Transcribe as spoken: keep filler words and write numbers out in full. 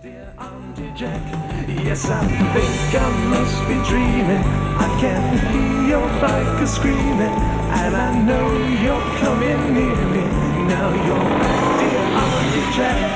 Dear Auntie Jack, yes I think I must be dreaming. I can hear your biker screaming, and I know you're coming near me. Now you're back, dear Auntie Jack.